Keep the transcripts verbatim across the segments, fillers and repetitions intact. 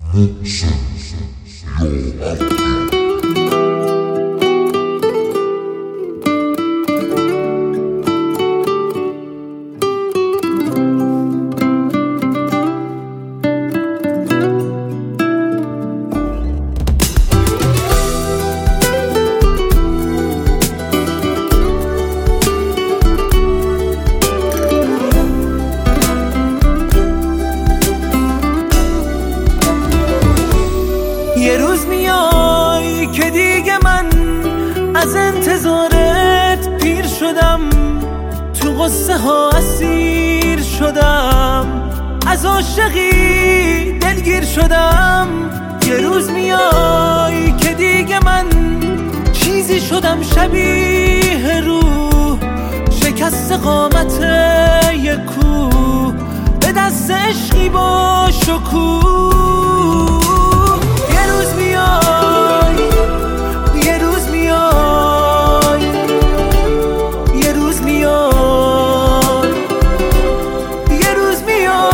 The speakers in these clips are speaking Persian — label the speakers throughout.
Speaker 1: یه روز میای که دیگه من از انتظارت پیر شدم، تو قصه ها اسیر شدم، از عاشقی دلگیر شدم. یه روز میای که دیگه من چیزی شدم شبیه روح، شکست قامت یک کوه، به دست عشقی با شکوه. یه روز میای یه روز میای یه روز میای یه روز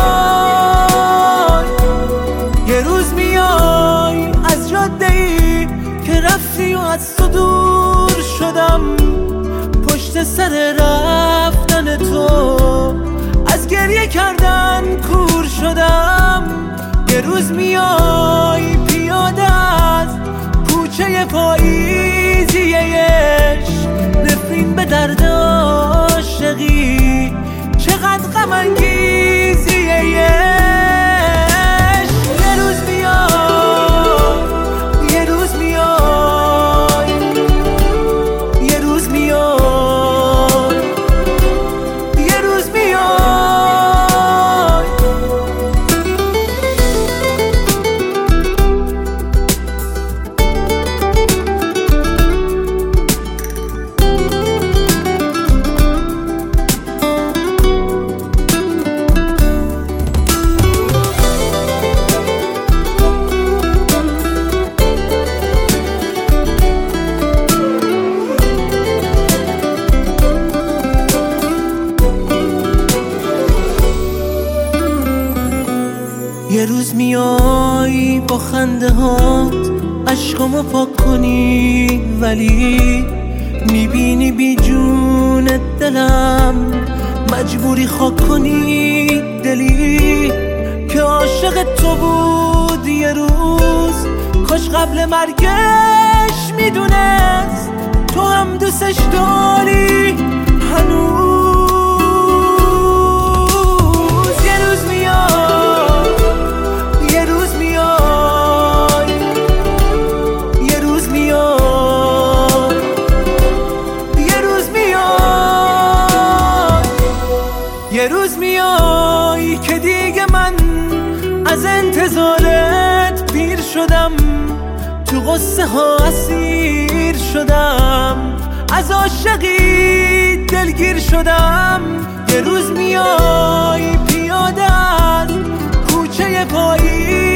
Speaker 1: میای یه روز میای از جاده ای که رفتی و از تو دور شدم، پشت سر رفتن تو از گریه کردن کور شدم. یه روز میای پیاده از کوچه پاییزی عشق، نفرین به درد عاشقی، چقدر غم انگیزی عشق. یه روز میای یه روز میای یه روز میای یه روز میای یه روز میای با خنده هات عشقامو پاک کنی، ولی میبینی بی جون دلم مجبوری خاک کنی دلی که عاشق تو بود. یه روز کاش قبل مرگش میدونست تو هم دوستش داری هنوز. یه روز میای که دیگه من از انتظارت پیر شدم، تو قصه ها اسیر شدم، از عاشقی دلگیر شدم. یه روز میای پیاده از کوچه پاییزی